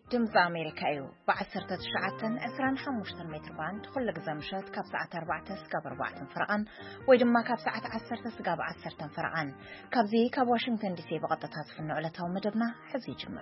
ድምፂ ኣሜሪካ እዩ ብ1925 ሜትር ባንድ ኩሉ ግዜ ምሽት ካብ ሰዓት 4 እስካብ 4 ፍርቓን ወይ ድማ ካብ ሰዓት 10 እስካብ 10 ፍርቓን ካብዚ ካብ ዋሽንግተን ዲሲ በቀጥታ ዝፍኖ ዕለታዊ መደብና ሕዚ ይጅምር።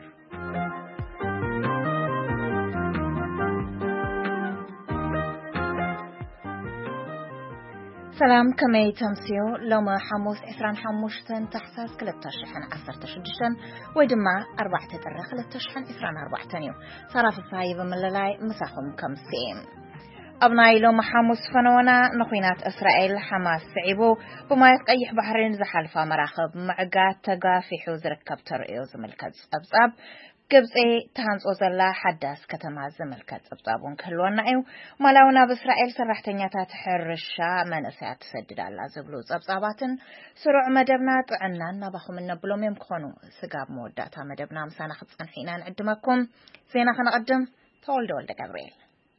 سلام كمي تمسيو لما حموس 25 تحساس 2016 ويدما 4 ترخ 2024 صراف الصايب من للاي مساخم كمسين أبناي لما حموس فنونا نخوينات إسرائيل حماس سعيبو بما يتقيح بحرين زحالفا مراخب معقات تقافي حوز ركب ترئيو زملكز أبصاب ግብጽ ታንጾ ዘላ ሓዳስ ከተማ ዘመልከት ጸብጻቡን ከልወና እዩ ማላውና በእስራኤል ሰራሕተኛታት ሕርሻ መነሳያት ተሰድዳላ ዝብሉ ጸብጻባትን ስሩዕ መደብና ጥዕናና ባኹም ነብሎም የምኮኑ ስጋብ መወዳታ መደብና ምሳና ክጽንሒና ንዕድመኩም ዜና ከነቀድም ተወልደ ወልደ ገብርኤል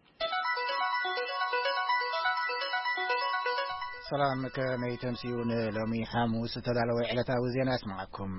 ሰላም ከመይተምሲውን ሎሚ ሐሙስ ተዳለወ ዕለታዊ ዜና እስማዓኩም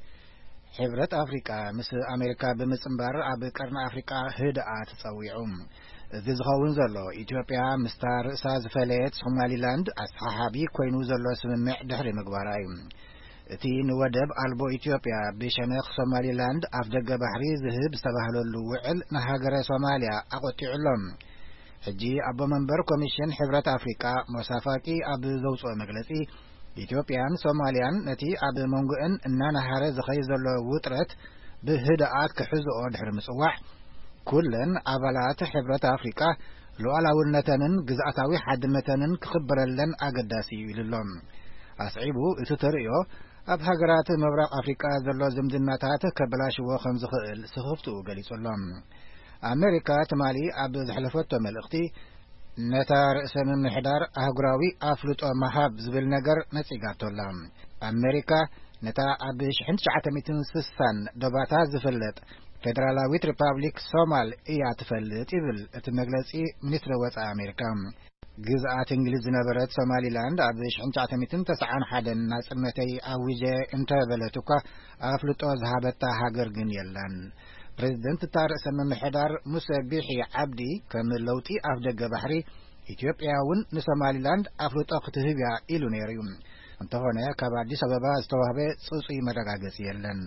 ሕብረት አፍሪካ ምስ አሜሪካ ብምጽምባር ኣብ ቀርኒ አፍሪካ ህድኣ ተጸዊዑም እዚ ዝኸውን ዘሎ ኢትዮጵያ ምስታ ርእሳ ዝፈለየት ሶማሊላንድ ኣሰሓሓቢ ኮይኑ ዘሎ ስምምዕ ድሕሪ ምግባራ እዩ እቲ ንወደብ ኣልቦ ኢትዮጵያ ብሸነኽ ሶማሊላንድ ኣፍ ደገ ባሕሪ ዝህብ ዝተባህለሉ ውዕል ንሃገረ ሶማልያ ኣቆጢዑሎም ሕጂ ኣቦ መንበር ኮሚሽን ሕብረት አፍሪካ ሞሳፋቂ ኣብ ዘውፅኦ መግለጺ ኢትዮጵያን ሶማሊያን ነቲ ኣብ መንጎአን እናናሃረ ዝኸይ ዘሎ ውጥረት ብህድኣት ክሕዝኦ ድሕሪ ምጽዋዕ ኩለን ኣባላት ሕብረት አፍሪካ ሉዓላውነተንን ግዝኣታዊ ሓድነተንን ክኽበረለን ኣገዳሲ እዩ ኢሉሎም ኣስዒቡ እቲ ተርእዮ ኣብ ሃገራት ምብራቕ አፍሪካ ዘሎ ዝምድናታት ከበላሽዎ ከም ዝኽእል ስኽፍትኡ ገሊጹሎም ኣሜሪካ ትማሊ ኣብ ዘሕለፈቶ መልእኽቲ ነታ ርእሰ ምምሕዳር ኣህጉራዊ ኣፍልጦ መሃብ ዝብል ነገር ነጺጋቶላ ኣሜሪካ ነታ ኣብ 1960 ዶባታ ዝፍለጥ ፌደራላዊት ሪፐብሊክ ሶማል እያ ትፈልጥ ይብል እቲ መግለጺ ሚኒስትሪ ወጻኢ ኣሜሪካ ግዝኣት እንግሊዝ ዝነበረት ሶማሊላንድ ኣብ 1991 ናጽነተይ ኣውጀ እንተበለት እኳ ኣፍልጦ ዝሃበታ ሃገር ግን የላን ፕሬዝደንት ታርሰ ምምሕዳር ሙሳ ቢሒ ዓብዲ ከም ለውጢ ኣፍ ደገ ባሕሪ ኢትዮጵያውን ንሶማሊላንድ ኣፍልጦ ክትህብያ ኢሉ ነይሩ እንተኾነ ካብ ኣዲስ አበባ ዝተዋህበ ጽጹይ መረጋገጺ የለን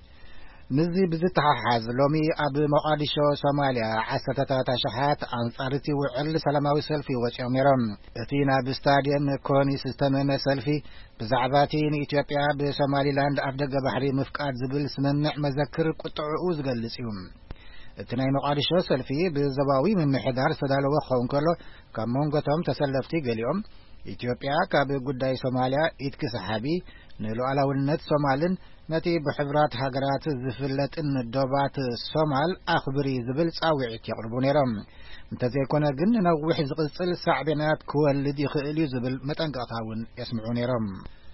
ንዚ ብዝተሓሓዝ ሎሚ ኣብ ሞቃዲሾ ሶማልያ 10 ኣሽሓት ኣንጻርቲ ውዕል ሰላማዊ ሰልፊ ወፂኦም ነይሮም እቲ ናብ ስታድየም ኮኒስ ዝተመመ ሰልፊ ብዛዕባ እቲ ንኢትዮጵያ ብሶማሊላንድ ኣፍ ደገ ባሕሪ ምፍቃድ ዝብል ስምምዕ መዘክር ቁጥዕኡ ዝገልጽ እዩ እቲ ናይ ሞቃዲሾ ሰልፊ ብዘባዊ ምምሕዳር ዝተዳለወ ክኸውን ከሎ ካብ መንጎቶም ተሰለፍቲ ገሊኦም ኢትዮጵያ ካብ ጉዳይ ሶማልያ ኢትኪ ሰሓቢ ንሉዓላውነት ሶማልን ነቲ ብሕብራት ሃገራት ዝፍለጥን ዶባት ሶማል ኣኽብሪ ዝብል ጻውዒት የቕርቡ ነይሮም እንተዘይኮነ ግን ነዊሕ ዝቕጽል ሳዕቤናት ክወልድ ይኽእል እዩ ዝብል መጠንቀቕታ እውን የስምዑ ነይሮም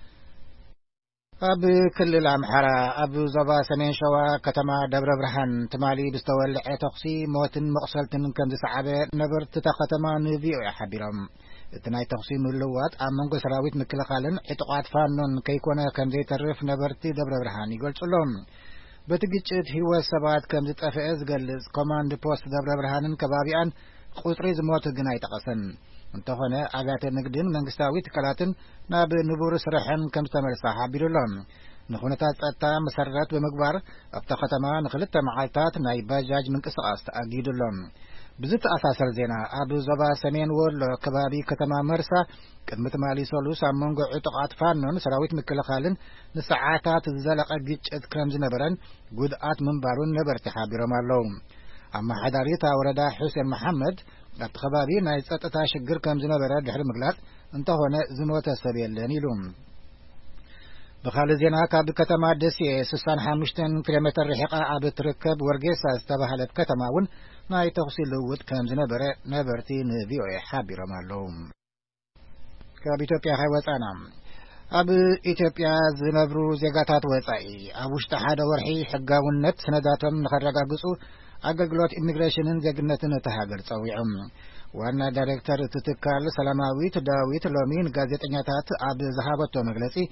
ኣብ ክልል ኣምሓራ ኣብ ዞባ ሰሜን ሸዋ ከተማ ደብረ ብርሃን ትማሊ ብዝተወልዐ ተኽሲ ሞትን መቕሰልትን ከም ዝሰዓበ ነበርቲ እታ ከተማ ንቪኦኤ ሓቢሮም እቲ ናይ ተኽሲ ምልውዋጥ ኣብ መንጎ ሰራዊት ምክልኻልን ዕጡቓት ፋኖን ከይኮነ ከም ዘይተርፍ ነበርቲ ደብረ ብርሃን ይገልጹሎም በቲ ግጭት ህይወት ሰባት ከም ዝጠፍአ ዝገልጽ ኮማንድ ፖስት ደብረ ብርሃንን ከባቢኣን ቁጽሪ ዝሞት ግን ኣይጠቐሰን እንተኾነ ኣብያተ ንግድን መንግስታዊ ትካላትን ናብ ንቡር ስርሐን ከም ዝተመልሳ ሓቢሩሎም ንኹነታት ጸጥታ መሰረት ብምግባር ኣብታ ከተማ ንኽልተ መዓልታት ናይ ባጃጅ ምንቅስቓስ ተኣጊዱሎም ብዝተኣሳሰር ዜና ኣብ ዞባ ሰሜን ወሎ ከባቢ ከተማ መርሳ ቅድሚ ትማሊ ሰሉስ ኣብ መንጎ ዕጡቓት ፋኖን ሰራዊት ምክልኻልን ንሰዓታት ዝዘለቐ ግጭት ከም ዝነበረን ጉድኣት ምንባሩን ነበርቲ ሓቢሮም ኣለዉ ኣመሓዳሪት ወረዳ ሑሴን መሐመድ ኣብቲ ከባቢ ናይ ጸጥታ ሽግር ከም ዝነበረ ድሕሪ ምግላጽ እንተኾነ ዝሞተ ሰብ የለን ኢሉ ብኻልእ ዜና ካብ ከተማ ደሴ 65 ኪሎ ሜትር ርሒቓ ኣብ እትርከብ ወርጌሳ ዝተባህለት ከተማ እውን ናይ ተኽሲ ልውውጥ ከም ዝነበረ ነበርቲ ንቪኦኤ ሓቢሮም ኣለዉ ካብ ኢትዮጵያ ኸይወፃና ኣብ ኢትዮጵያ ዝነብሩ ዜጋታት ወጻኢ ኣብ ውሽጢ ሓደ ወርሒ ሕጋውነት ሰነዳቶም ንኸረጋግጹ ኣገልግሎት ኢሚግሬሽንን ዜግነትን እቲ ሃገር ጸዊዖም ዋና ዳይሬክተር እቲ ትካል ሰላማዊት ዳዊት ሎሚ ንጋዜጠኛታት ኣብ ዝሃበቶ መግለጺ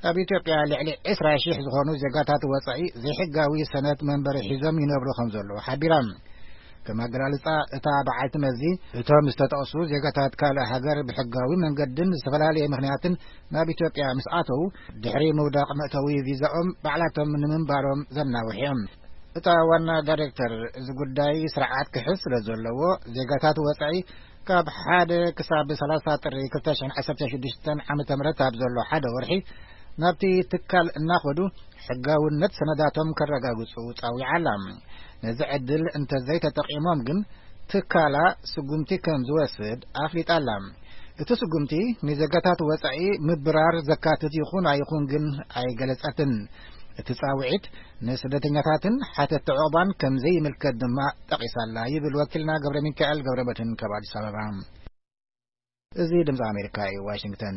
ኣብ ኢትዮጵያ ልዕሊ 20,000 ዝኾኑ ዜጋታት ወጻኢ ዘይሕጋዊ ሰነድ መንበሪ ሒዞም ይነብሩ ከም ዘለዉ ሓቢራ ከም ኣገላልጻ እታ በዓልቲ መዚ እቶም ዝተጠቕሱ ዜጋታት ካልእ ሃገር ብሕጋዊ መንገድን ዝተፈላለየ ምኽንያትን ናብ ኢትዮጵያ ምስ ኣተዉ ድሕሪ ምውዳቕ መእተዊ ቪዛኦም ባዕላቶም ንምንባሮም ዘናውሕ እዮም እታ ዋና ዳይሬክተር እዚ ጉዳይ ስርዓት ክሕዝ ስለ ዘለዎ ዜጋታት ወጻኢ ካብ 1 ክሳብ 30 ጥሪ 2016 ዓመተ ምህረት ኣብ ዘሎ ሓደ ወርሒ ናብቲ ትካል እናኸዱ ሕጋውነት ሰነዳቶም ከረጋግጹ ጻዊዓላ ነዚ ዕድል እንተዘይተጠቒሞም ግን ትካላ ስጉምቲ ከም ዝወስድ ኣፍሊጣላ እቲ ስጉምቲ ንዜጋታት ወጻኢ ምብራር ዘካትት ይኹን ኣይኹን ግን ኣይገለጸትን እቲ ጻውዒት ንስደተኛታትን ሓተት ዕቑባን ከም ዘይምልከት ድማ ጠቒሳላ ይብል ወኪልና ገብረ ሚካኤል ገብረመድህን ካብ ኣዲስ ኣበባ እዚ ድምፂ ኣሜሪካ እዩ ዋሽንግተን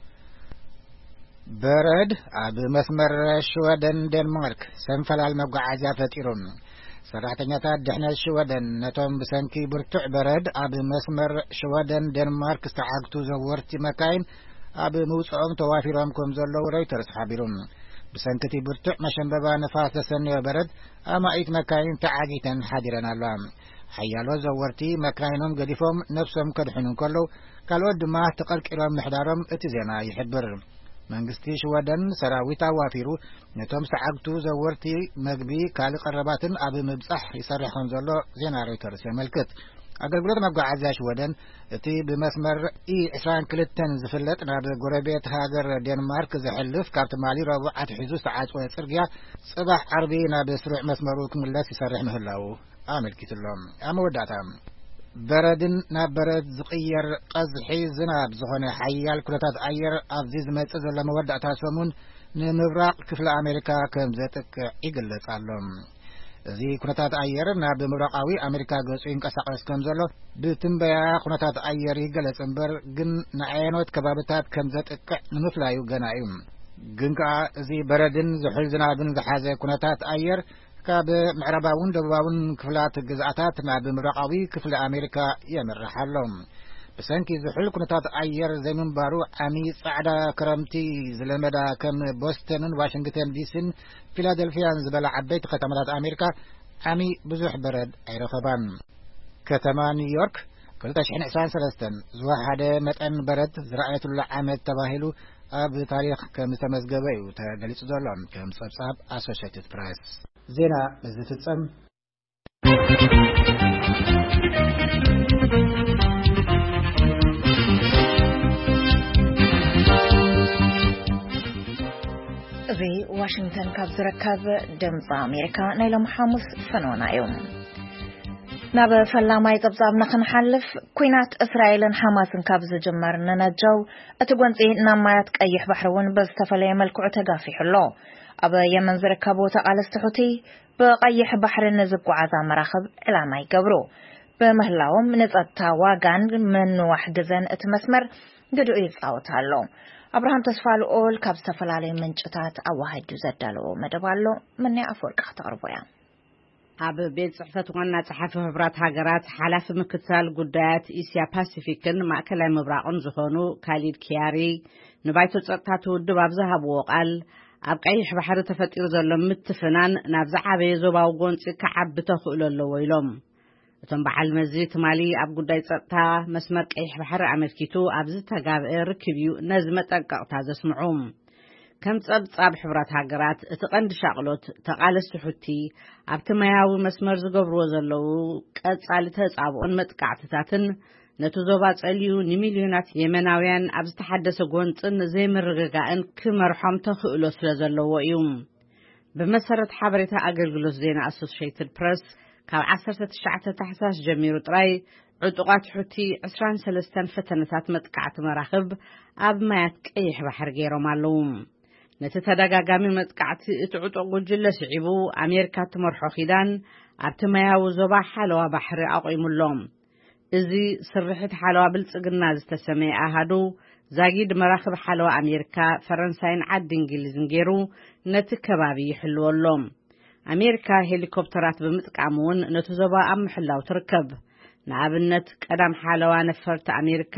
በረድ ኣብ መስመር ሽወደን ዴንማርክ ሰንፈላል መጓዓዝያ ፈጢሩን ሰራሕተኛታት ድሕነት ሽወደን ነቶም ብሰንኪ ብርቱዕ በረድ ኣብ መስመር ሽወደን ዴንማርክ ዝተዓግቱ ዘወርቲ መካይን ኣብ ምውፅኦም ተዋፊሮም ከም ዘለዉ ሮይተርስ ሓቢሩን ብሰንኪቲ ብርቱዕ መሸንበባ ነፋስ ዘሰንዮ በረድ ኣማኢት መካይን ተዓጊተን ሓዲረን ኣለዋ ሓያሎ ዘወርቲ መካይኖም ገዲፎም ነፍሶም ከድሕኑ ከለዉ ካልኦት ድማ ተቐልቂሎም ምሕዳሮም እቲ ዜና ይሕብር መንግስቲ ሽወደን ሰራዊት ኣዋፊሩ ነቶም ዝተዓግቱ ዘወርቲ መግቢ ካልእ ቀረባትን ኣብ ምብጻሕ ይሰርሕ ከም ዘሎ ዜና ሮይተርስ የመልክት ኣገልግሎት መጓዓዝያ ሽወደን እቲ ብመስመር E22 ዝፍለጥ ናብ ጎረቤት ሃገር ዴንማርክ ዝሕልፍ ካብቲ ማሊ ረቡዕ ኣትሒዙ ዝተዓጽወ ጽርግያ ጽባሕ ዓርቢ ናብ ስሩዕ መስመሩ ክምለስ ይሰርሕ ምህላው ኣመልኪቱሎም ኣብ መወዳእታ በረድን ናብ በረድ ዝቕየር ቀዝሒ ዝናብ ዝኾነ ሓያል ኩነታት ኣየር ኣብዚ ዝመጽእ ዘሎ መወዳእታ ሰሙን ንምብራቕ ክፍለ ኣሜሪካ ከም ዘጥቅዕ ይግለጽ ኣሎ እዚ ኩነታት ኣየር ናብ ምብራቃዊ ኣሜሪካ ገጹ ይንቀሳቐስ ከም ዘሎ ብትንበያ ኩነታት ኣየር ይገለጽ እምበር ግን ንዓይኖት ከባቢታት ከም ዘጥቅዕ ንምፍላዩ ገና እዩ ግን ከዓ እዚ በረድን ዝሑል ዝናብን ዝሓዘ ኩነታት ኣየር ካብ ምዕራባውን ደቡባውን ክፍላት ግዝኣታት ናብ ምብራቃዊ ክፍለ ኣሜሪካ የምርሕ ኣሎ ብሰንኪ ዝሑል ኩነታት ኣየር ዘይምንባሩ ዓሚ ጻዕዳ ክረምቲ ዝለመዳ ከም ቦስተንን ዋሽንግተን ዲሲን ፊላደልፊያን ዝበላ ዓበይቲ ከተማታት ኣሜሪካ ዓሚ ብዙሕ በረድ ኣይረኸባን ከተማ ኒውዮርክ 2023 ዝወሓደ መጠን በረድ ዝረኣየትሉ ዓመት ተባሂሉ ኣብ ታሪኽ ከም ዝተመዝገበ እዩ ተገሊጹ ዘሎ ከም ጸብጻብ ኣሶሺየትድ ፕሬስ ዜና ዝፍጸም እዚ ዋሽንግተን ካብ ዝርከብ ድምፂ ኣሜሪካ ናይ ሎም ሓሙስ ፈኖና እዩ ናብ ፈላማይ ጸብጻብና ክንሓልፍ ኩናት እስራኤልን ሓማስን ካብ ዝጅመር ነነጃው እቲ ጎንፂ ናማያት ቀይሕ ባሕሪ እውን ብዝተፈለየ መልክዑ ተጋፊሑሎ ኣብ የመን ዝርከቡ ተቃለስቲ ሁቲ ብቀይሕ ባሕሪ ንዝጓዓዛ መራኸብ ዕላማ ይገብሩ በመህላዎም ንጸጥታ ዋጋን ምንዋሕ ግዘን እቲ መስመር ግድኡ ይጻወታሉ አብርሃም ተስፋልኦል ካብ ዝተፈላለዩ ምንጭታት ኣዋሃዱ ዘዳለዎ መደብ ኣሎ ምን ኣፈወርቅ ተቅርቦያ ኣብ ቤት ጽሕፈት ዋና ጸሓፊ ህብረት ሃገራት ሓላፊ ምክትታል ጉዳያት እስያ ፓሲፊክን ማእከላይ ምብራቕን ዝኾኑ ካሊድ ኪያሪ ንባይቶ ጸጥታ ውድብ ኣብ ዝሃብዎ ቃል ኣብ ቀይሕ ባሕሪ ተፈጢሩ ዘሎ ምትፍናን ናብ ዝዓበየ ዞባዊ ጎንፂ ክዓቢ ተኽእሎ ኣለዎ ኢሎም እቶም በዓል መዚ ትማሊ ኣብ ጉዳይ ጸጥታ መስመር ቀይሕ ባሕሪ ኣመልኪቱ ኣብ ዝተጋብአ ርክብዩ ነዚ መጠንቀቕታ ዘስምዑ ከም ጸብጻብ ሕብረት ሃገራት እቲ ቀንዲ ሻቅሎት ተቃለስቲ ሁቲ ኣብቲ ማያዊ መስመር ዝገብርዎ ዘለዉ ቀጻሊ ተጻብኦን መጥቃዕትታትን ነቲ ዞባ ጸልዩ ንሚልዮናት የመናውያን ኣብ ዝተሓደሰ ጎንፅን ዘይምርግጋእን ክመርሖም ተኽእሎ ስለ ዘለዎ እዩ ብመሰረት ሓበሬታ ኣገልግሎት ዜና ኣሶሺየትድ ፕሬስ ካብ 19 ታሕሳስ ጀሚሩ ጥራይ ዕጡቃት ሁቲ 23 ፈተነታት መጥቃዕቲ መራኽብ ኣብ ማያት ቀይሕ ባሕሪ ገይሮም ኣለዉ ነቲ ተደጋጋሚ መጥቃዕቲ እቲ ዕጡቕ ጉጅለ ስዒቡ ኣሜሪካ ትመርሖ ኺዳን ኣብቲ ማያዊ ዞባ ሓለዋ ባሕሪ ኣቆይሙሎም እዚ ስርሒት ሓለዋ ብልጽግና ዝተሰመየ ኣሃዱ ዛጊድ መራኽብ ሓለዋ ኣሜሪካ ፈረንሳይን ዓዲ እንግሊዝን ገይሩ ነቲ ከባቢ ይሕልወሎም ኣሜሪካ ሄሊኮፕተራት ብምጥቃም እውን ነቲ ዞባ ኣብ ምሕላው ትርከብ ንኣብነት ቀዳም ሓለዋ ነፈርቲ ኣሜሪካ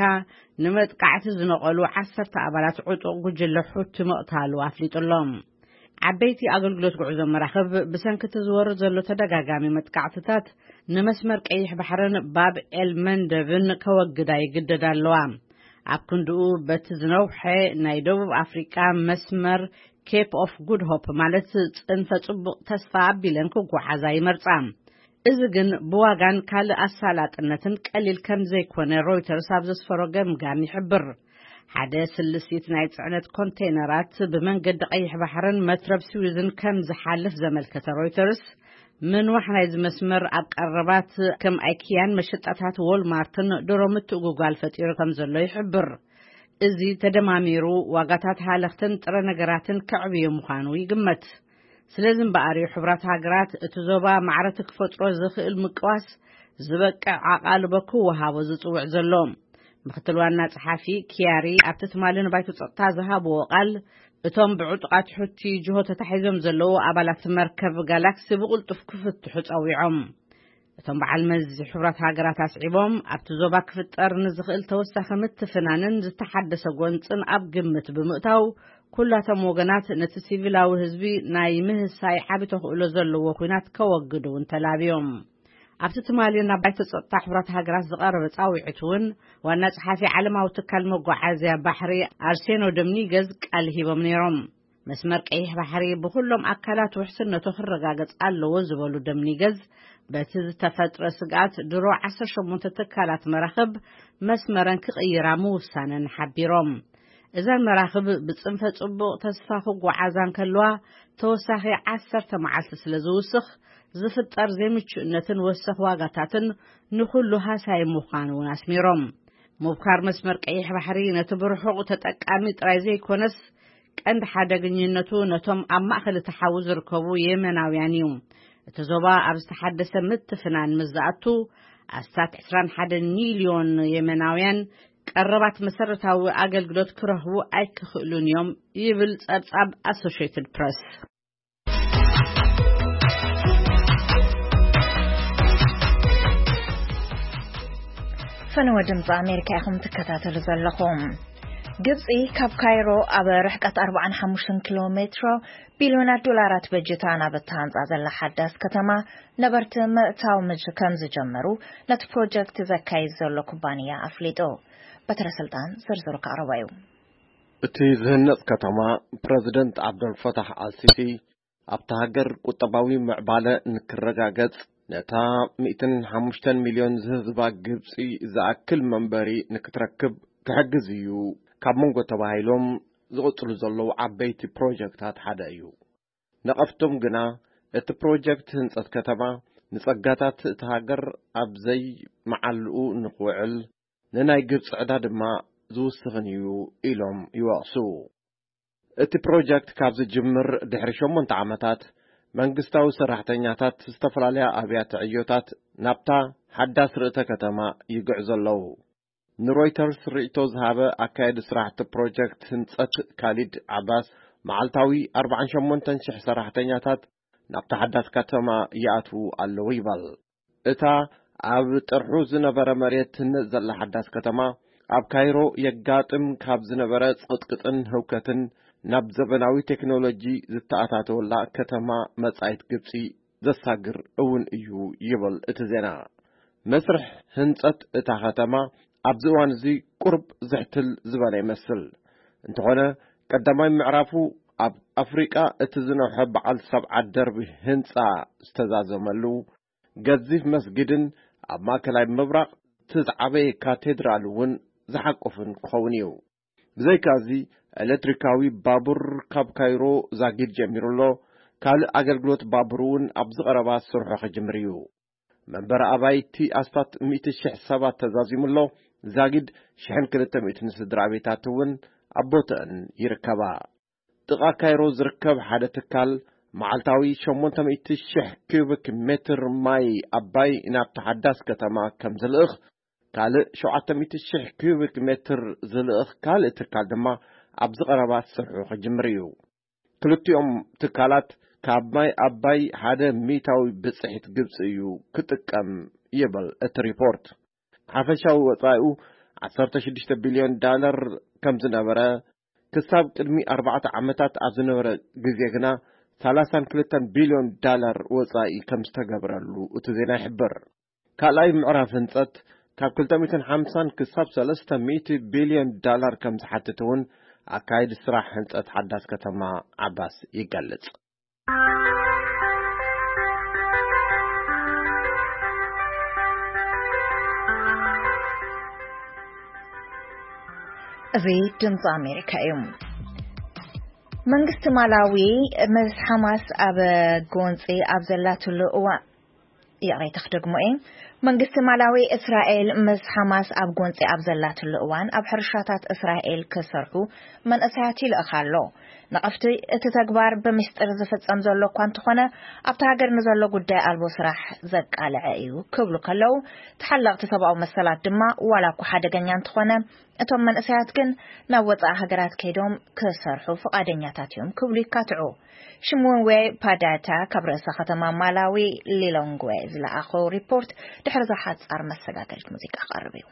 ንመጥቃዕቲ ዝነቐሉ 10 ኣባላት ዕጡቕ ጉጅለ ሕቲ ምቕታሉ ኣፍሊጡሎም ዓበይቲ ኣገልግሎት ጉዕዞ መራኸብ ብሰንኪቲ ዝወርድ ዘሎ ተደጋጋሚ መጥቃዕትታት ንመስመር ቀይሕ ባሕርን ባብ ኤልመንደብን ከወግዳ ይግደድ ኣለዋ ኣብ ክንድኡ በቲ ዝነውሐ ናይ ደቡብ ኣፍሪቃ መስመር ኬፕ ኦፍ ጉድ ሆፕ ማለት ጽንፈ ጽቡቕ ተስፋ ኣቢለን ክጓዓዛ ይመርጻ እዚ ግን ብዋጋን ካልእ ኣሳላጥነትን ቀሊል ከም ዘይኮነ ሮይተርስ ኣብ ዘስፈሮ ገምጋም ይሕብር ሓደ ስልሲት ናይ ጽዕነት ኮንቴይነራት ብመንገዲ ቀይሕ ባሕርን መትረብ ስዊዝን ከም ዝሓልፍ ዘመልከተ ሮይተርስ ምንዋሕ ናይ ዝመስመር ኣብ ቀረባት ከም ኣይኪያን መሸጣታት ወልማርትን ድሮ ምትእጉጓል ፈጢሩ ከም ዘሎ ይሕብር እዚ ተደማሚሩ ዋጋታት ሃለኽትን ጥረ ነገራትን ከዕብዮ ምዃኑ ይግመት ስለዚ እምበኣር ሕብራት ሃገራት እቲ ዞባ ማዕረት ክፈጥሮ ዝኽእል ምቅዋስ ዝበቅዕ ዓቓልቦ ክወሃቦ ዝጽውዕ ዘሎ ምክትል ዋና ጸሓፊ ኪያሪ ኣብቲ ትማሊ ንባይቶ ጸጥታ ዝሃብዎ ቃል እቶም ብዕጡቃት ሕቲ ጅሆ ተታሒዞም ዘለዉ ኣባላት መርከብ ጋላክሲ ብቕልጡፍ ክፍትሑ ጸዊዖም እቶም በዓል መዚ ሕብራት ሃገራት ኣስዒቦም ኣብቲ ዞባ ክፍጠር ንዝኽእል ተወሳኺ ምትፍናንን ዝተሓደሰ ጎንፅን ኣብ ግምት ብምእታው ኩላቶም ወገናት ነቲ ሲቪላዊ ህዝቢ ናይ ምህሳይ ዓቢ ተኽእሎ ዘለዎ ኩናት ከወግዱ እንተላብዮም ኣብቲ ትማሊ ናብ ባይቶ ጸጥታ ሕብራት ሃገራት ዝቐረበ ጻዊዒት እውን ዋና ጸሓፊ ዓለማዊ ትካል መጓዓዝያ ባሕሪ ኣርሴኖ ዶሚኒገዝ ቃል ሂቦም ነይሮም መስመር ቀይሕ ባሕሪ ብኩሎም ኣካላት ውሕስነቱ ክረጋገጽ ኣለዎ ዝበሉ ዶሚኒገዝ በቲ ዝተፈጥረ ስግኣት ድሮ 18 ትካላት መራኸብ መስመረን ክቕይራ ምውሳነን ሓቢሮም እዘን መራኸብ ብጽንፈ ጽቡቕ ተስፋ ክጓዓዛን ከለዋ ተወሳኺ 10 መዓልቲ ስለ ዝውስኽ ዝፍጠር ዘይምቹእነትን ወሰኽ ዋጋታትን ንኹሉ ሃሳይ ምዃኑ እውን ኣስሚሮም ምብካር መስመር ቀይሕ ባሕሪ ነቲ ብርሑቕ ተጠቃሚ ጥራይ ዘይኮነስ ቀንዲ ሓደገኝነቱ ነቶም ኣብ ማእኸል ተሓዊ ዝርከቡ የመናውያን እዩ እቲ ዞባ ኣብ ዝተሓደሰ ምትፍናን ምዝኣቱ ኣስታት 21 ሚልዮን የመናውያን ቀረባት መሰረታዊ ኣገልግሎት ክረኽቡ ኣይክኽእሉን እዮም ይብል ጸብጻብ ኣሶሺየትድ ፕሬስ ፈነወ ድምፂ ኣሜሪካ ኢኹም ትከታተሉ ዘለኹም ግብፂ ካብ ካይሮ ኣብ ርሕቀት 45 ኪሎ ሜትሮ ቢልዮናት ዶላራት በጀታ ናብ እትሃንፃ ዘላ ሓዳስ ከተማ ነበርቲ ምእታው ከም ዝጀመሩ ነቲ ፕሮጀክት ዘካይድ ዘሎ ኩባንያ ኣፍሊጡ በትረ ስልጣን ዝርዝሩ ከቕርባ እዩ እቲ ዝህነፅ ከተማ ፕረዚደንት ዓብደልፈታሕ አልሲሲ ኣብታ ሃገር ቁጠባዊ ምዕባለ ንክረጋገጽ ነታ 105 ሚልዮን ዝህዝባ ግብፂ ዝኣክል መንበሪ ንክትረክብ ክሕግዝ እዩ ካብ መንጎ ተባሂሎም ዝቕፅሉ ዘለዉ ዓበይቲ ፕሮጀክታት ሓደ እዩ ነቐፍቶም ግና እቲ ፕሮጀክት ህንፀት ከተማ ንጸጋታት እቲ ሃገር ኣብ ዘይ መዓልኡ ንኽውዕል ንናይ ግብፂ ዕዳ ድማ ዝውስኽን እዩ ኢሎም ይወቕሱ እቲ ፕሮጀክት ካብ ዝጅምር ድሕሪ 8 ዓመታት መንግስታዊ ሰራሕተኛታት ዝተፈላለዩ ኣብያተ ዕዮታት ናብታ ሓዳስ ርእተ ከተማ ይግዕዙ ኣለዉ ንሮይተርስ ርእቶ ዝሃበ ኣካየዲ ስራሕቲ ፕሮጀክት ህንፀት ካሊድ ዓባስ መዓልታዊ 48,000 ሰራሕተኛታት ናብታ ሓዳስ ከተማ ይኣትዉ ኣለዉ ይበል እታ ኣብ ጥርሑ ዝነበረ መሬት ዘላ ሓዳስ ከተማ ኣብ ካይሮ የጋጥም ካብ ዝነበረ ቅጥቅጥን ህውከትን ናብ ዘመናዊ ቴክኖሎጂ ዝተኣታተወላ ከተማ መጻኢት ግብፂ ዘሳግር እውን እዩ ይብል እቲ ዜና መስርሕ ህንፀት እታ ከተማ ኣብዚ እዋን እዚ ቁርብ ዝሕትል ዝበለ ይመስል እንተኾነ ቀዳማይ ምዕራፉ ኣብ ኣፍሪቃ እቲ ዝነውሐ በዓል 7 ደርቢ ህንፃ ዝተዛዘመሉ ገዚፍ መስጊድን ኣብ ማእከላይ ምብራቕ ትዝዓበየ ካቴድራል እውን ዝሓቆፍን ክኸውን እዩ ብዘይካዚ ኤሌክትሪካዊ ባቡር ካብ ካይሮ ዛጊድ ጀሚሩሎ ካልእ ኣገልግሎት ባቡር እውን ኣብ ዝቐረባ ስርሑ ክጅምር እዩ መንበሪ ኣባይቲ ኣስታት 100,000 ሰባት ተዛዚሙሎ ዛጊድ 1200 ስድራ ቤታት እውን ኣብ ቦትአን ይርከባ ጥቓ ካይሮ ዝርከብ ሓደ ትካል መዓልታዊ 800,000 ኪዩቢክ ሜትር ማይ ኣባይ ናብቲ ሓዳስ ከተማ ከም ዝልእኽ ካልእ 700,000 ኪዩቢክ ሜትር ዝልእኽ ካልእ ትካል ድማ ኣብ ዝቐረባ ስርሑ ክጅምር እዩ ክልቲኦም ትካላት ካብ ማይ ኣባይ ሓደ ሚታዊ ብጽሒት ግብፂ እዩ ክጥቀም يبل الريبورت حفشاو وطائو 16 بليون دولار كم زنبرة كساب قدمي 4 عامات أبزنبرة جزيجنا 32 بليون دولار وطائي كم استقبرلو وتزينا حبر كالاي معرف هنصت كاب 250 كساب 300 بليون دولار كم زحتتون أكايد السراح هنصت حداث كتما عباس يقلت زي دمز أمريكا يوم منغست مالاوي مز حماس أب غونسي أب زلاتو لؤوا يغي تخدقمو منغست مالاوي إسرائيل مز حماس أب غونسي أب زلاتو لؤوان أب حرشاتات إسرائيل كسرحو من أساتي لأخالو نقفتي اتتقبار بمستر زفت أمزولو كوانتخونا أبتاقر نزولو قداء ألبو سراح زق على عيو كبلو كلو تحلق تسابعو مسالات دما ولا كو حدا قنيان تخونا اتوم من أسياتكن نوضع هقرات كيدوم كسرحو فقادنياتاتيوم كبلو كاتعو شمون وي باداتا كبرسا ختما مالاوي ليلونغوي زلا أخو ريبورت دحرزا حادث أرمسا قاقلت موزيكا قربيو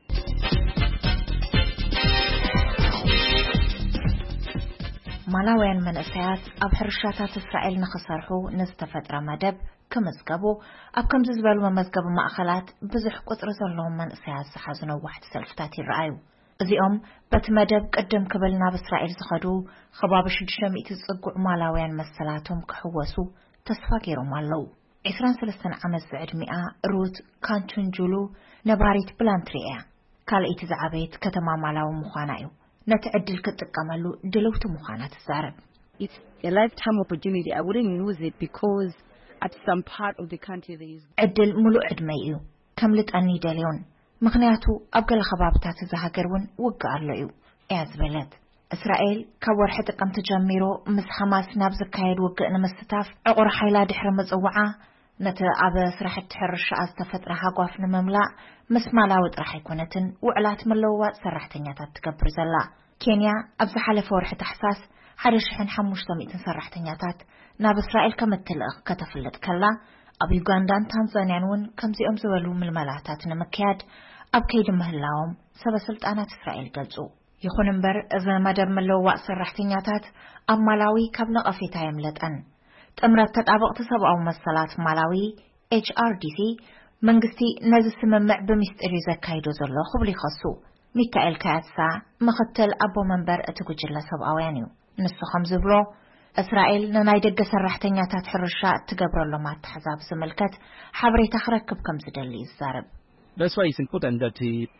مالاويان من أسيات أب حرشاتات إسرائيل نخسرحو نستفدر مدب كمزقبو أب كم زبالو مزقبو مأخلات بزح قطر زلهم من أسيات سحازنو واحد سلفتاتي الرأيو زيهم بتمدب قدم كبلنا بإسرائيل زخدو خباب شدشم يتزقع مالاويان مسلاتهم كحوسو تسفاقيرو مالو 23 عمز بعد 100 روت كانتون جولو نباريت بلانتريا كال إتزعبيت كتما مالاو مخانايو نتعدل كتقاملو دلوت مخانات الزارب. It's a lifetime opportunity. I wouldn't use it because at some part of the country there is عدل ملو عدميو كملت أني دليون مخنياتو أبقى خبابتات زهاجرون وقالوا إعز بلد إسرائيل كور حتى قم تجميرو مس حماس نابز كايد وقنا مستاف عقر حيلا دحر مزوعة نت عبا سرح تحرش أستفت راح أقف نمملا مس مالاوت راح يكونتن وعلات ملوات سرحتنيات تكبر زلا كينيا أبز حالة فورح تحساس حرش حن حموش تميتن سرحتنياتات ناب إسرائيل كمتلق كتفلت كلا أب يوغاندان تنزانيانون كمزي أمزولو من الملاتات نمكياد أب كيد مهلاهم سبسلت أنا إسرائيل قلزو يخون انبر إذا مدب ملوات سرحتنياتات أب مالاوي كابنا أفيتا يملت أن تأمرت تطابق تسابع مسالات مالاوي HRDC منغستي نزل سممع بمستري زكايدو زلو خبلي خصو ميكائيل كاتسا مختل أبو منبر أتقجل سبعوانيو نصف خمس بلو إسرائيل ننايدق سرحتنياتات حرشاء تقبر لما تحزاب سملكت حبري تخركب كم زدلي الزارب. That's why it's important that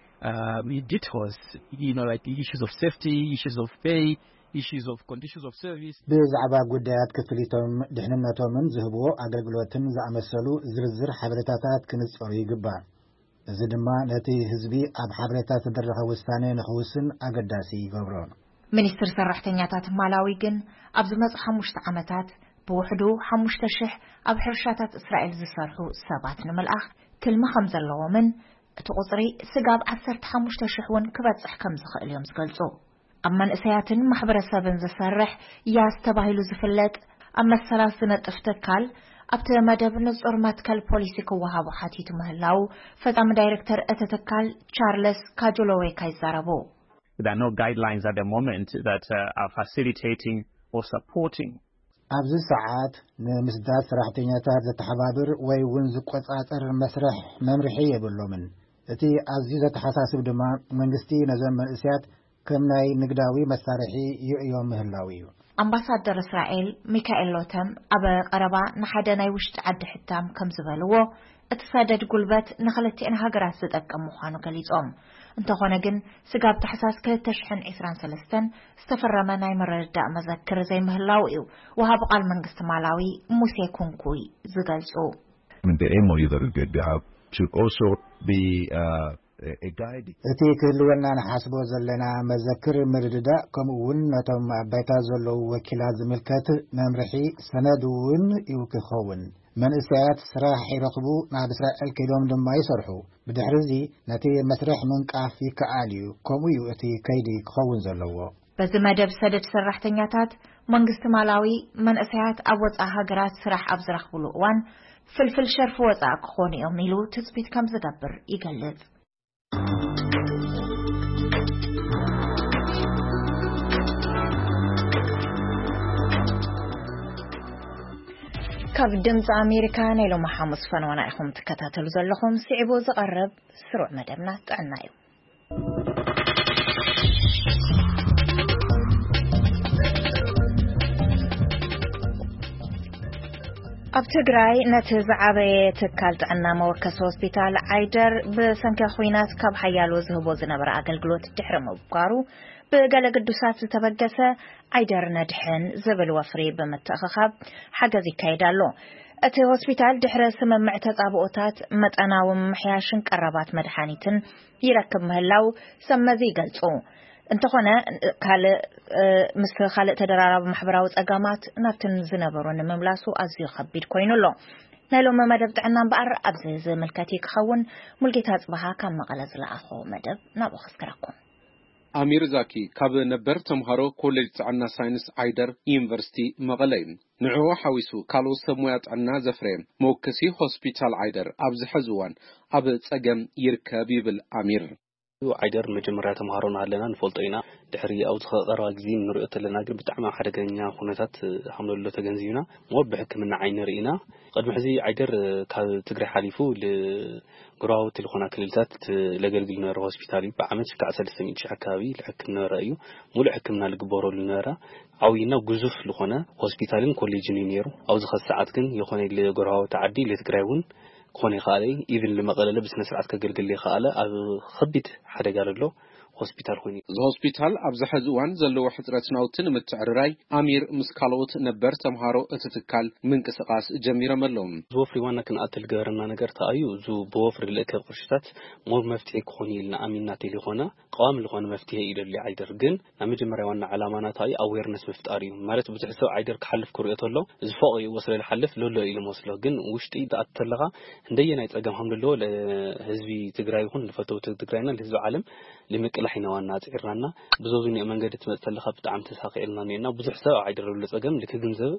we details, like the issues of safety, issues of pay, issues of conditions of service. بزعبا قديات كفليتهم دحنناتهم من زهبو أقلقلوتن زعمسلو زرزر حبرتاتات كنصر يقبع زدما نتي هزبي أب حبرتات درخة وستاني نخوصن أقداسي قبرون منستر سرحتنياتات مالاوي جن أبزمز حموشت عمتات بوحدو حموشت شح أب حرشاتات إسرائيل زسرحو سابات نمالأخ كلمة خمزة اللومن تقصري سقاب عسرت حموشت شحون كبات حكم زخ اليوم زقلتو أما الإسيات محبرة سابن زسرح ياستباهلو زفلت أما الثلاثة تفتكال أبتدى مدب نزور ماتكال بوليسي كوها وحاتي تمهلاو فتام دايركتر أتتكال تشارلز كاجولوي كايزارابو. There are no guidelines at the moment that are facilitating or supporting. أبز ساعات نمسدات سرحتنياتات زتحبابر ويونز قطعتر مسرح ممرحية باللومن. التي عزيزة حساسب دما منغستي نزم من إسيات كمناي نقداوي مسارحي يوم مهلاوي. أمباسادر إسرائيل ميكائيل لوتم أبا قربا نحدنا يوشت عد حتام كم زبالوه اتصادد قلبت نخلتي إنها قراسد أكا مخانو كاليز انت خونجن سقاب تحساس كالتشحن إسران سلستن استفر مناي مرداء مذكر زي مهلاوي وهابقى المنقست مالاوي موسى كونكوي زغالسو. The MOU that we get behalf should also be a guide. اتي كلنا نحاسبو زلنا مذكر مرددا كمون نتم بيتا زلو وكيلات زملكات ممرحي سندون يوكخون من إساءات سراح يرقبو مع بسرائيل كيلوم دما يصرحو بدحرزي نتي مسرح من كافي كآليو كمويو اتي كيدي كخون زلوو بز مدب سدد سرحتنياتات منغست مالاوي من إساءات أبوت أهاجرات سراح أبزرخ بلوان ፍልፍል ሸርፍ ወፃእ ክኾኑ እዮም ኢሉ ትፅቢት ከም ዝገብር ይገልጽ። ካብ ድምፂ ኣሜሪካ ናይ ሎሚ ሐሙስ ፈነወና ኢኹም ትከታተሉ ዘለኹም ስዒቡ ዝቐርብ ስሩዕ መደብና ጥዕና እዩ። ኣብ ትግራይ ነቲ ዝዓበየ ትካል ጥዕና መወከሲ ሆስፒታል ዓይደር ብሰንኪ ኩናት ካብ ሓያሎ ዝህቦ ዝነበረ ኣገልግሎት ድሕሪ ምብኳሩ ብገለ ቅዱሳት ዝተበገሰ ዓይደር ነድሕን ዝብል ወፍሪ ብምትእኽኻብ ሓገዝ ይካየድ ኣሎ። እቲ ሆስፒታል ድሕሪ ስምምዕ ተጻብኦታት መጠናዊ ምሕያሽን ቀረባት መድሓኒትን ይረክብ ምህላው ሰመዚ ይገልጹ። እንተኾነ ምስ ካልእ ተደራራቢ ማሕበራዊ ጸጋማት ናብትን ዝነበሩ ንምምላሱ ኣዝዩ ከቢድ ኮይኑሎ። ናይ ሎሚ መደብ ጥዕና እምበኣር ኣብዚ ዝምልከት ክኸውን ሙልጌታ ጽባሃ ካብ መቐለ ዝለኣኾ መደብ ናብኡ ክስከረኩም። አሚር ዛኪ ካብ ነበር ተምሃሮ ኮሌጅ ጥዕና ሳይንስ ዓይደር ዩኒቨርሲቲ መቐለ ንዕኡ ሓዊሱ ካልኦት ሰብ ሞያ ጥዕና ዘፍረየ መወከሲ ሆስፒታል ዓይደር ኣብዚ ሕዚ እዋን ኣብ ጸገም ይርከብ ይብል አሚር። ዓይደር መጀመርያ ተምሃሮና ኣለና ንፈልጦ ኢና ድሕሪ ኣብ ዝቐረባ ግዜ ንሪኦ ተለና ግን ብጣዕሚ ሓደገኛ ኩነታት ሓምለሎ ተገንዚብና ሞብ ብሕክምና ዓይኒ ርኢና ቅድሚ ሕዚ ዓይደር ካብ ትግራይ ሓሊፉ ለጉራው ቴሌፎና ክልልታት ለገልግል ነበረ ሆስፒታል እዩ ብዓመት ከዓ 300,000 አካባቢ ለሕክምና ነበረ እዩ ሙሉእ ሕክምና ዝግበረሉ ነበረ ዓውይና ግዙፍ ዝኾነ ሆስፒታልን ኮሌጅን እዩ ነይሩ ኣብዚ ሰዓት ግን የኾነ ለጉራው ተዓዲ ለትግራይ እውን كوني خالي إذن لما قال لبس نسرعت كجلجل لي خاله أو خبيت حدا قال له هوسبيتال خوني هوسبيتال أبزح زوان زلوا حضرتنا وتن متعرراي أمير مسكالوت نبر تمهارو اتتكال من كسقاس جميرة ملهم زوفري وانا كن قتل جارنا نجرت أيو زو بوفر لك قشتات مو مفتحي خوني لنا أميناتي لخونا قام لخونا مفتحي إلى اللي عيدر جن نمجي مرة وانا علامات هاي awareness مفتاري مرت بتحسوا عيدر كحلف كريات الله زفاقي وصل الحلف لولا إلى موصله جن وشتي إذا أتلقى هندينا يتقام حمد الله لهزبي تجراي خون لفتو تجراينا لهزب عالم لمك حين وانا تعرنا بزوجني من قد تمثلها بتعم تساقي لنا نينا بزح ساعة عيدر ولا تقام لك جنزة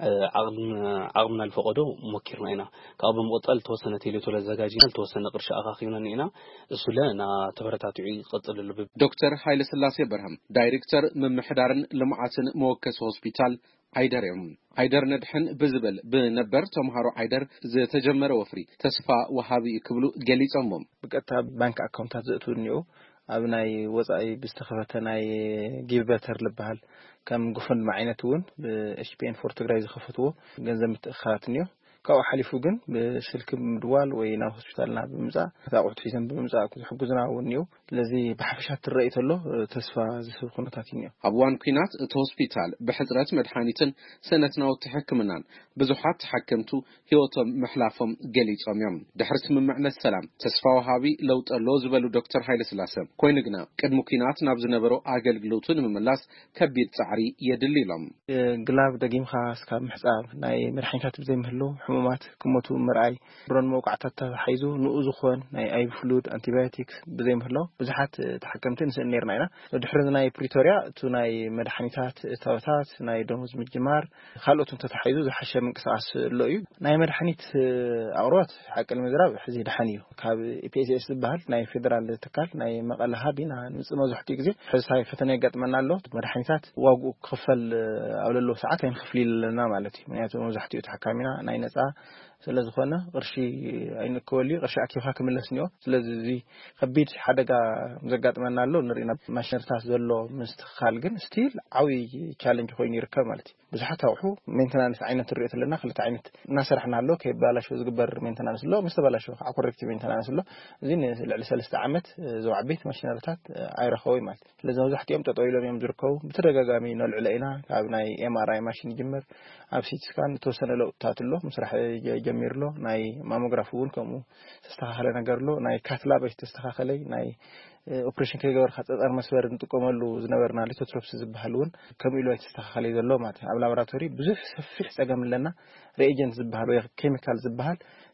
عقمنا الفقدو مكير معنا كأب مقتل توصلنا تيلي تولا زجاجين توصلنا قرش أخاخينا نينا السلانة تبرتات عي قتل اللي دكتور هايل سلاسي برهم دايركتور من محضرن لمعاتن موكس هوسبيتال عيدر عيدر ندحن بزبل بنبر تمهارو عيدر زي تجمر وفري تسفى وهابي كبلو جليس أمم بقتها بنك أكاونتات زيتونيو أبناي وضعي بستخفتناي جيب باتر لبهال كم قفن معينتون بHPN فورتغرايز خفتوه جنزم تأخرتنيو كاو حليفو جن بسلك مدوال وينا هوسبيتالنا بمزع تاعود في ذنب بمزع كل حجزنا ونيو الذي بحفشات الرئيس الله تسفى زي خناتاتينيو أبوان كينات هوسبيتال بحضرات مدحانيتن سنتنا وتحكمنا بزحات تحكمتو هيوتم محلافم جليج أميم دحرس من معنى السلام تسفى وهابي لو تلوز بلو دكتور هايل سلاسم كوينجنا قد مكينات نابز نبرو عقل جلوتون من ملاس كبير تعري يدلي لهم قلاب دقيم خاص كاب محساب ناي مرحينات بزي مهلو حمومات كموتو مرعي برون موقعتات حيزو نؤزخون ناي اي فلود انتيبيوتيكس بزي مهلو بزحات تحكمتين سنير ناينا دحرز ناي بريتوريا تو ناي مدحانيتات تاوتات ناي دموز مجمار خالوتون تتحيزو زي حشا من قصاص لؤيو ناي مدحانيت اورات حق المزراب حزي دحانيو كاب PSS بحال ناي فيدرال تكال ناي مقالها بينا نصمو زحتي غزي حس هاي فتنه يقطمنا له مدحانيتات واغو كفل اوللو ساعات ينخفلي لنا معناتي منياتو زحتي تحكامينا ناي نصا ስለዚህ ሆነ ቅርሺ አይነከወሊ ቅርሺ አኪፋ ከመለስኒዮ ስለዚህ እዚ ከቢድ ሓደጋ ዘጋጥመና ኣሎ ንሪና ማሽነሪታት ዘሎ ምስትኻል ግን ስቲል ዓዊ ቻሌንጅ ኮይኑ ይርከብ ማለት እዩ ብዙሓት ኣውሑ ሜንተናንስ ዓይነት ርኢት ኣለና ክልተ ዓይነት እናሰርሕና ኣሎ ከይባላሾ ዝግበር ሜንተናንስ ኣሎ ምስተባላሾ ከዓ ኮሬክቲቭ ሜንተናንስ ኣሎ እዚ ልዕሊ 3 ዓመት ዘው ዓበይቲ ማሽነሪታት ኣይረኸቡ ማለት ስለዚ መብዛሕትኦም ጠጠው ኢሎም እዮም ዝርከቡ ብተደጋጋሚ ነልዕለ ኢና ካብ ናይ MRI ማሽን ይጅምር ኣብ ሲቲ ስካን ተወሰነ ለውጥታት ኣሎ ምስራሕ ጀሚርሎ ናይ ማሞግራፊውን ከምኡ ተስተኻኸለ ነገር ሎ ናይ ካትላብ ተስተኻኸለ ናይ ኦፕሬሽን ከገበር ሓፀር መስበር እንጥቀመሉ ዝነበርና ሊቶትሮፕስ ዝበሃሉን ከም ኢሉ ተስተኻኸለ ዘሎ ማለት ኣብ ላቦራቶሪ ብዙሕ ሰፊሕ ፀገም ለና ሪኤጀንት ዝበሃሉ ኬሚካል ዝበሃል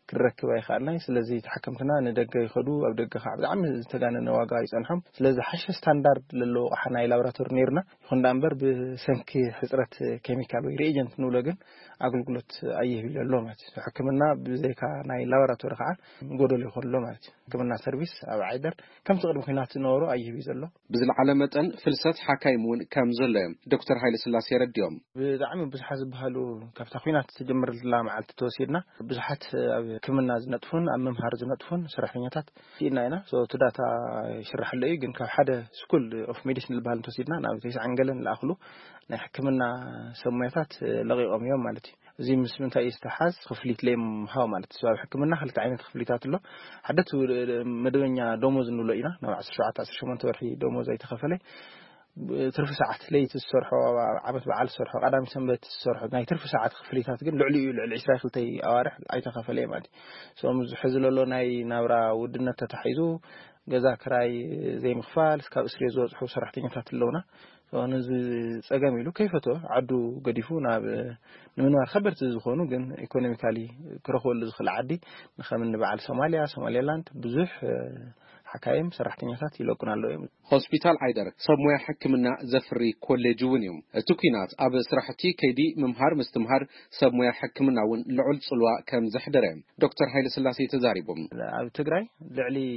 ክረክብ ኣይኽኣልናይ ስለዚ ተሓከምትና ንደገ ይኸዱ ኣብ ደገ ከዓ ብጣዕሚ ዝተጋነነ ዋጋ ይጸንሖም ስለዚ ሓሸ ስታንዳርድ ለሎ ኣሓናይ ላቦራቶሪ ነርና ይኹን ዳንበር ብሰንኪ ሕጽረት ኬሚካል ወይ ሪኤጀንት ንብሎ ግን ኣገልግሎት ኣይህብ ይለሎ ማለት እዩ ሕክምና ብዘይካ ናይ ላቦራቶሪ ከዓ ጎደሎ ይኾንሎ ማለት እዩ ሕክምና ሰርቪስ ኣብ ዓይደር ከም ትቅድም ኩናት ዝነበሩ ኣይህብ ዘሎ ብዝለዓለ መጠን ፍልሰት ሓካይም እውን ከም ዘሎ ዶክተር ሃይለ ስላሴ ረድዮም ብጣዕሚ ብዙሓት ዝበሃሉ ካብታ ኩናት ተጀምርላ መዓልቲ ተወሲድና ብዙሓት ኣብ ሕክምና ዝነጥፉን ኣብ መምሃር ዝነጥፉን ሰራሕተኛታት ኢና ኢና ዳታ ይሽርሐሉ እዩ ግን ካብ ሓደ ስኩል ኦፍ ሜዲሲን ዝበሃል ተወሲድና ናብ 9 ገለን ለኣኽሉ ናይ ሕክምና ሰሙያታት ለቂቆም እዮም ማለት እዩ እዚ ምስ ምንታይ ይስተሓዝ ክፍሊት ለይ ምሃው ማለት እዩ ኣብ ሕክምና ክልተ ዓይነት ክፍሊታት ኣሎ ሓደት መደበኛ ደሞዝ ንብሎ ኢና ናብ 17-18 ወርሒ ደሞዝ ኣይተኸፈለ ትርፍ ሰዓት ለይቲ ዝሰርሖ ዓመት በዓል ዝሰርሖ ቀዳሚ ሰንበት ዝሰርሖ ናይ ትርፍ ሰዓት ክፍሊታት ግን ልዕሊ 22 ኣዋርሕ ኣይተኸፈለ ማለት እዩ ሶም ዝሕዝ ዘሎ ናይ ናብራ ውድነት ተታሒዙ ገዛ ክራይ ዘይምኽፋል እስካብ እስሪ ዝወጽሑ ሰራሕተኛታት ኣለውና ነዚ ጸገም ኢሉ ከይፈቶ ዓዱ ገዲፉ ናብ ንምንባር ከበድቲ ዝኾኑ ግን ኢኮኖሚካሊ ክረኽበሉ ዝኽእል ዓዲ ንኸምን በዓል ሶማሊያላንድ ብዙሕ حكايم سرحتنيات يلقون على هوسبيتال عيدر سمويا حكمنا زفري كوليج ونيوم توكينات أب سرحتي كيدي ممهر مستمهر سمويا حكمنا ون لعل صلوا كم زحدرين دكتور هايل سلاسي تزاريبهم أب تجري لعلي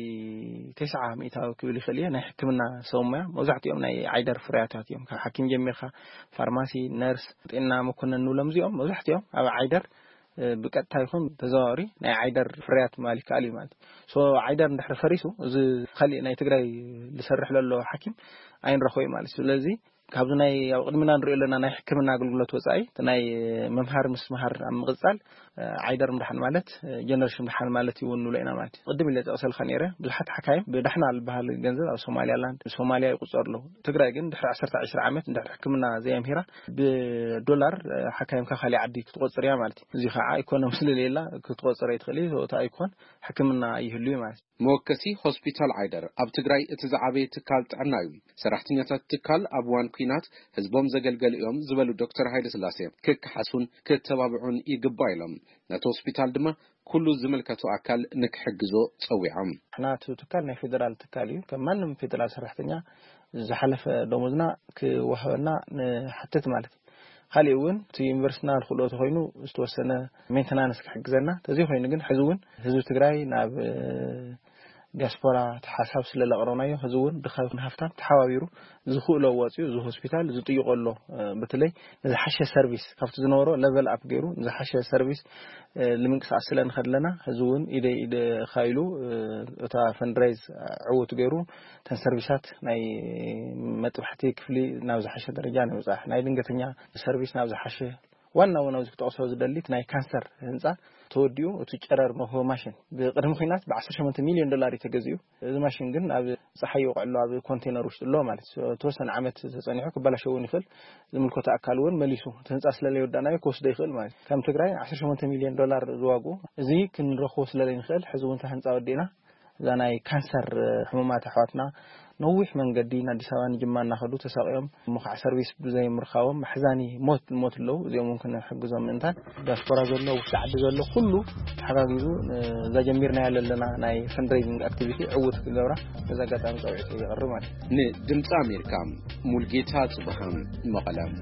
900 كيلو خليه نحكمنا سمويا وزعت يوم ناي عيدر فرياتات يوم كحكيم جميخة فارماسي نيرس إننا مكنا نولمز يوم وزعت يوم أب عيدر بقطع يكون تزاوري ناي عيدر فريات مالك علي مالك سو عيدر ندحر فريسو خلي ناي تجري لسرح له حكيم عين رخوي مالك ስለዚህ ካብዚ ናይ ኣብ ቅድሚና ንሪኦ ኣለና ናይ ሕክምና ኣገልግሎት ወጻኢ ናይ መምሃር ምስ መሃር ኣብ ምቕጻል ዓይደር ምድሓን ማለት ጀነሬሽን ምድሓን ማለት ይውን ንብለና ማለት ቅድም ኢለ ፀቕሰልካ ነይረ ብዙሓት ሓካይም ብዳሕና ዝበሃል ገንዘብ ኣብ ሶማሊያላንድ ሶማሊያ ይቁፀር ኣሎ ትግራይ ግን ድሕሪ 10 ዓመት እንድሕር ሕክምና ዘየምሂራ ብዶላር ሓካይምካ ካሊእ ዓዲ ክትቆፅር እያ ማለት እዩ እዚ ከዓ ኢኮኖሚ ስለሌላ ክትቆፅር ኣይትኽእል እታ ኣይኮን ሕክምና ይህሉ ማለት موكسي هوسبيتال عيدر أب تجري اتزعبي تكال تعنايم سرحتنيات تكال أبوان قينات هزبوم زجلجل يوم زبالو دكتور هايد سلاسي كك حسون كتبابعون يقبايلهم نات هوسبيتال دما كل زملكاتو أكل نكحجزو تسوي عم إحنا تكالنا فيدرال تكاليو كمان من فيدرال سرحتنيا زحلف دومزنا كوهنا حتى مالك خالي وين تي يونيفرسيتي الخلوت خوينو استوسنا مينتنانس كحجزنا تزي خوين ግን حزون حزب تግራይ ናብ ዲያስፖራ ተሓሳብ ስለለ ቀረናዮ ህዝውን ድኻውን ሃፍታም ተሓዋቢሩ ዝኽእሎ ወጽዩ ዝ ሆስፒታል ዝጥይቆሎ በተለይ ዝሓሸ ሰርቪስ ካብቲ ዝነበሮ ሌቨል አፕ ገይሩ ዝሓሸ ሰርቪስ ለምንቅሳስ ስለና ኸድለና ህዝውን ኢደ ኻይሉ እታ ፈንድራይዝ ዕውት ገይሩ ተን ሰርቪሳት ናይ መጥባሕቲ ክፍሊ ናብ ዝሓሸ ደረጃ ነው ጻሕ ናይ ድንገተኛ ሰርቪስ ናብ ዝሓሸ ዋናው ነው ዝክተቀሰው ዝደሊት ናይ ካንሰር ህንጻ ተወዲዩ እቲ ጨረር መሆ ማሽን በቅድም ኺናት በ18 ሚሊዮን ዶላር የተገዚዩ እዚ ማሽን ግን ኣብ ፀሐይ ይወቅዕሉ ኣብ ኮንቴነር ውስጥ ሎ ማለት ተወሰነ ዓመት ተጸኒሑ ክበላሽውን ይኽእል ዝምልከታ አካል ወን መሊሱ ህንጻ ስለለይ ወዳናይ ኮስደ ይኽእል ማለት ከም ትግራይ 18 ሚሊዮን ዶላር ዝዋጉ እዚ ክንረኽቦ ስለለይ ንኽእል ሕዝውን ህንጻ ወዲና ዛናይ ካንሰር ሕሙማት አሕዋትና نوح من قدين أدي سواني جمعنا خدو تساقيهم مخع سيرفيس بزي مرخاهم محزاني موت له زي ممكن حق زم انتان دياسبورا زولو وسعد زولو كله حقاقيزو ذا جميرنا يللنا ناي فندريزنج اكتيفيتي عوت كجورا إذا قد أمس أو عيسى يغرمان دمت أمريكا ملقيتها صبحا مقلام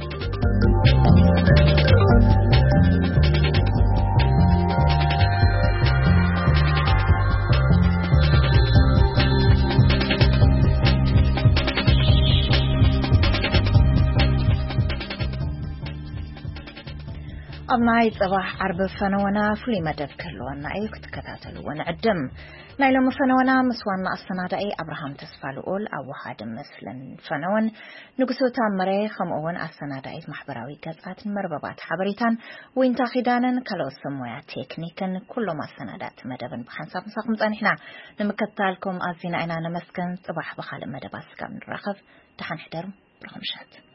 أبناء صباح عرب فنونا فلي مدد كلوانا أي كتكتاتلو ونعدم نايلو فنونا مسوانا السنادة أي أبراهام تسفالو أول أو واحد مثلا فنون نقصو تامري خمؤون السنادة أي محبراوي قزعات مرببات حبريتان وين تاخدانا كلو سمويا تكنيكا كل ما السنادات مدبن بحنساب نساقم تانحنا نمكتالكم أزينا أنا نمسكن صباح بخال مدباس كامن رخف تحن حدرم برخمشات